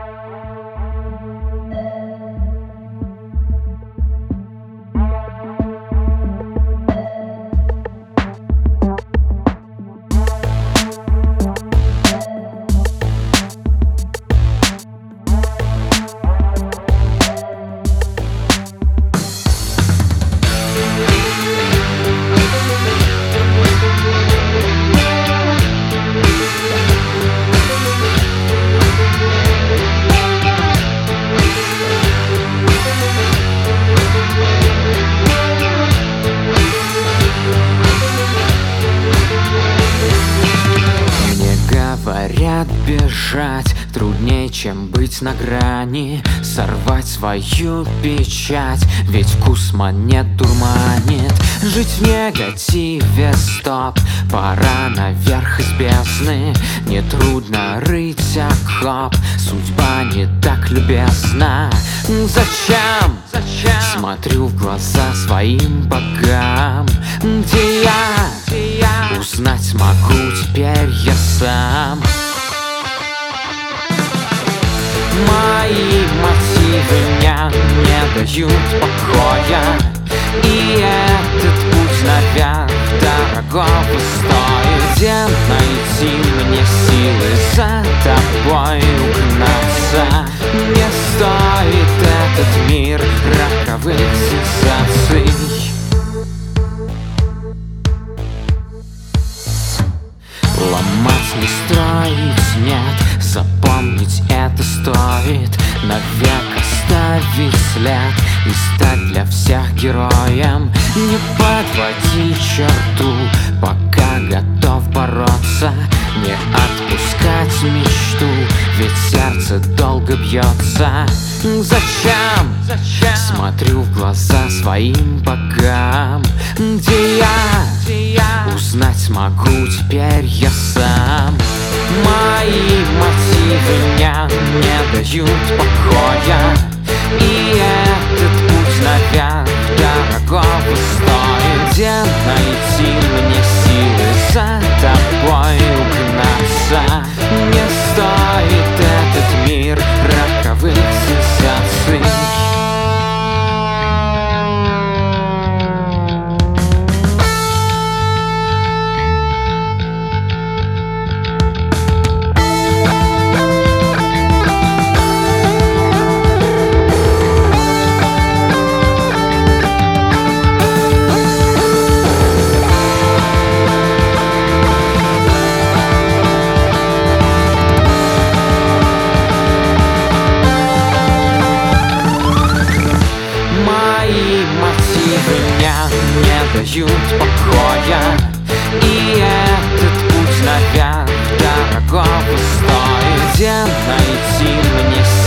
Говорят, бежать труднее, чем быть на грани, сорвать свою печать, ведь вкус монет дурманит. Жить в негативе, стоп, пора наверх из бездны. Нетрудно рыть окоп, судьба не так любезна. Зачем? Смотрю в глаза своим богам. Где я? Узнать смогу теперь я сам. Мои мотивы мне не дают покоя, и этот путь наверх дорогого стоит. Где найти мне силы за тобой угнаться? Не стоит этот мир роковых сенсаций. Ломать не строить, нет, запомнить это стоит. Навек оставить след и стать для всех героем. Не подводи черту, пока готов бороться. Не отпускать мечту, ведь сердце долго бьется. Зачем? Смотрю в глаза своим богам. Где я? Узнать смогу теперь я сам. Мои мотивы мне не дают покоя, и этот путь наверх дорогого стоит. Где найти мне силы за тобой угнаться? Не стоит этот мир роковых сенсаций. Не дают покоя, и этот путь наверх дорогого стоит. Где найти мне